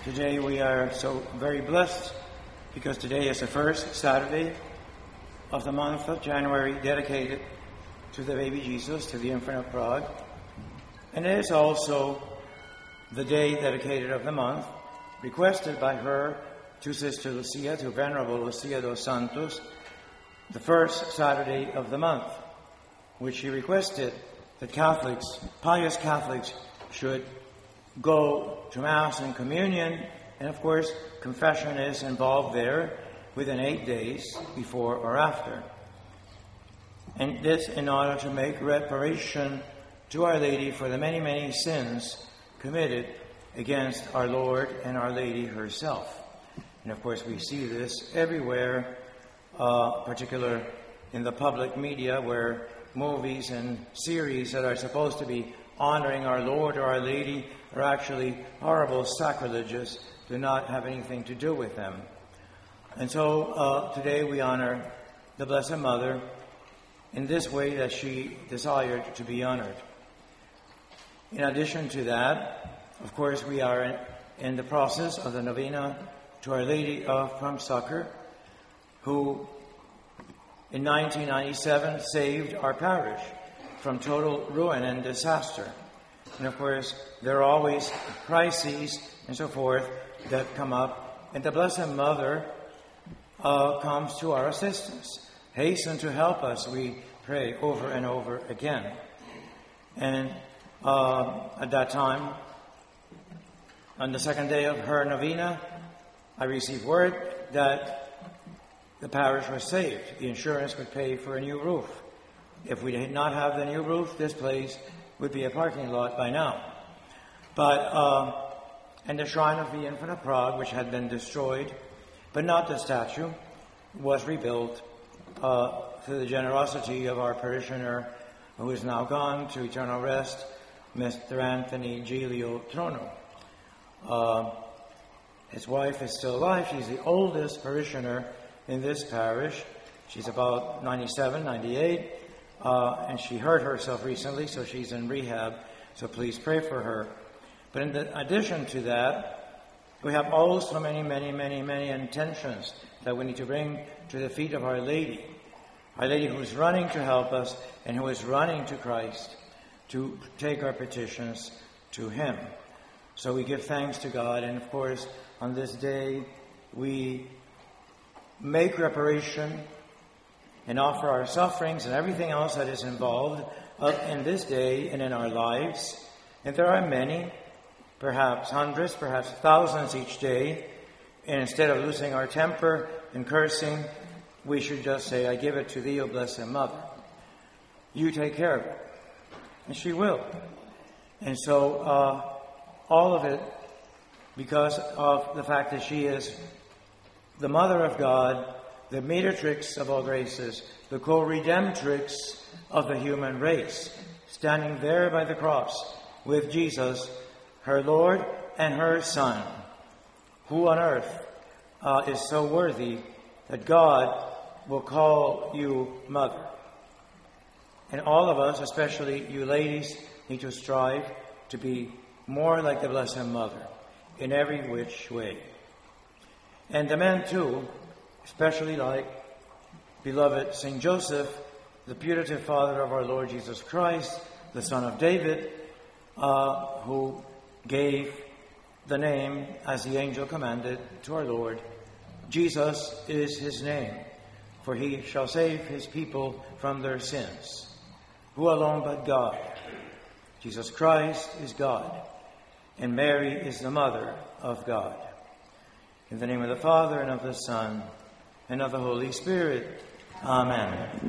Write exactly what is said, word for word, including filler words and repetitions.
Today we are so very blessed because today is the first Saturday of the month of January dedicated to the baby Jesus, to the infant of Prague. And it is also the day dedicated of the month, requested by her to Sister Lucia, to Venerable Lucia dos Santos, the first Saturday of the month, which she requested that Catholics, pious Catholics, should go to Mass and Communion, and of course confession is involved there within eight days before or after. And this in order to make reparation to Our Lady for the many, many sins committed against our Lord and Our Lady herself. And of course we see this everywhere, uh, particular in the public media, where movies and series that are supposed to be honoring our Lord or Our Lady are actually horrible sacrileges, do not have anything to do with them. And so uh, today we honor the Blessed Mother in this way that she desired to be honored. In addition to that, of course, we are in, in the process of the novena to Our Lady of Prompt Succor, who in nineteen ninety-seven saved our parish from total ruin and disaster. And of course, there are always crises and so forth that come up, and the Blessed Mother uh, comes to our assistance. Hasten to help us, we pray over and over again. And uh, at that time, on the second day of her novena, I received word that the parish was saved. The insurance would pay for a new roof. If we did not have the new roof, this place would be a parking lot by now. But, uh, and the shrine of the Infant of Prague, which had been destroyed, but not the statue, was rebuilt uh, through the generosity of our parishioner, who is now gone to eternal rest, Mister Anthony Giglio Trono. Uh, his wife is still alive. She's the oldest parishioner in this parish. She's about ninety-seven, ninety-eight, uh, and she hurt herself recently, so she's in rehab, so please pray for her. But in the, addition to that, we have also many, many, many, many intentions that we need to bring to the feet of Our Lady. Our Lady who is running to help us and who is running to Christ to take our petitions to Him. So we give thanks to God, and of course, on this day, we make reparation and offer our sufferings and everything else that is involved in this day and in our lives. And there are many, perhaps hundreds, perhaps thousands each day. And instead of losing our temper and cursing, we should just say, I give it to Thee, O Blessed Mother. You take care of it. And she will. And so uh, all of it, because of the fact that she is the Mother of God, the mediatrix of all graces, the co-redemptrix of the human race, standing there by the cross with Jesus, her Lord and her Son, who on earth uh, is so worthy that God will call you Mother. And all of us, especially you ladies, need to strive to be more like the Blessed Mother in every which way. And the men too, especially like beloved Saint Joseph, the putative father of our Lord Jesus Christ, the son of David, uh, who gave the name, as the angel commanded, to our Lord. Jesus is his name, for he shall save his people from their sins. Who alone but God? Jesus Christ is God, and Mary is the Mother of God. In the name of the Father, and of the Son, and of the Holy Spirit. Amen.